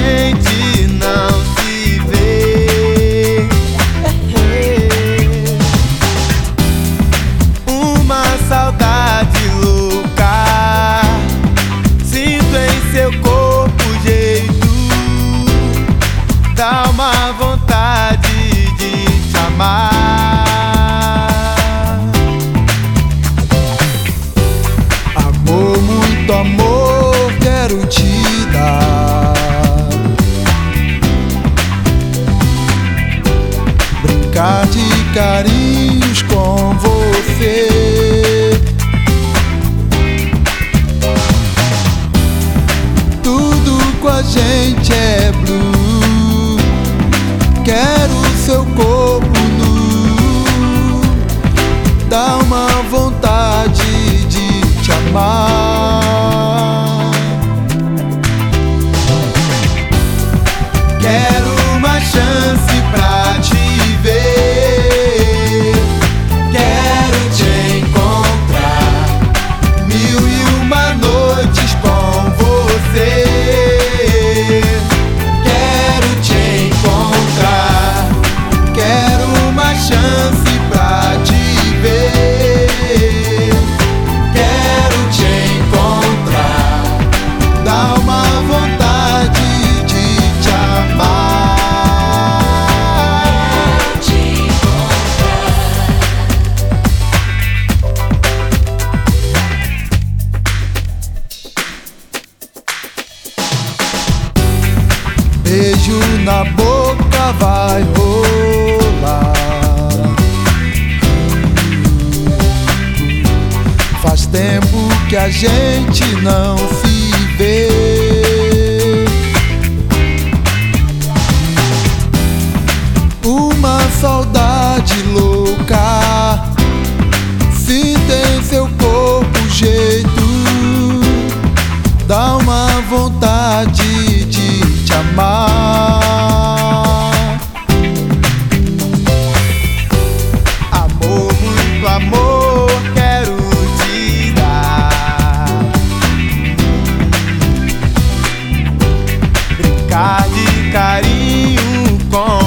gente não se vê. Uma saudade louca, sinto em seu corpo o jeito, dá uma vontade de te amar. Amor, muito amor quero te dar, brincar de carinhos com você, tudo com a gente é blue. Quero seu corpo nu, dá uma vontade de te amar. Quero uma chance pra te ver, quero te encontrar, 1001 noites com você. Quero te encontrar, quero uma chance pra te ver, quero te encontrar, dá uma vontade de te amar. Beijo na boca vai rolar, faz tempo que a gente não se vê. Uma saudade louca, sinto em seu corpo o jeito, dá uma vontade de te amar. Amor, muito amor quero te dar, brincar de carinho com